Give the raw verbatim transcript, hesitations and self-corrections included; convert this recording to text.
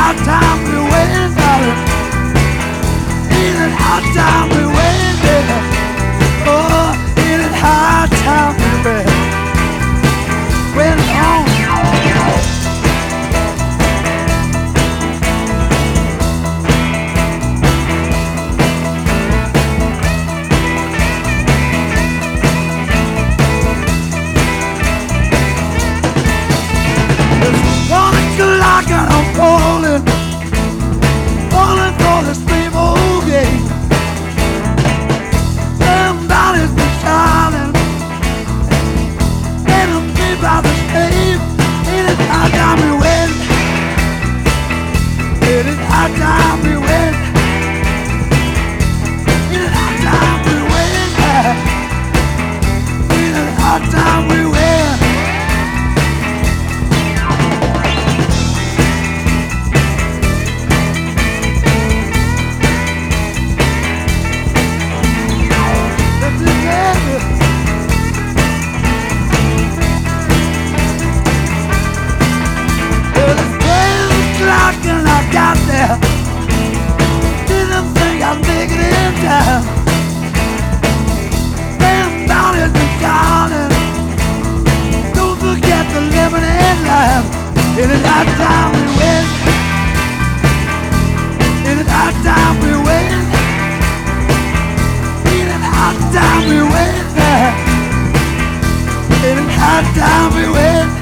high time we waiting, darling. Ain't it high time we waiting, baby? Oh, ain't it high time we waiting? Waiting on. And I'm falling, falling for this same old game. Damn dolly's been shining, and I'm made by the same. Ain't it high time we win? Ain't it high time we win? Ain't it high time we win? Ain't it high time we win? And I got there, didn't think I'd make it in time. Damn, down has been shining. Don't forget the lemonade lime. Ain't it high time we win? Ain't it high time we win? Ain't it high time we win? Ain't it high time we win?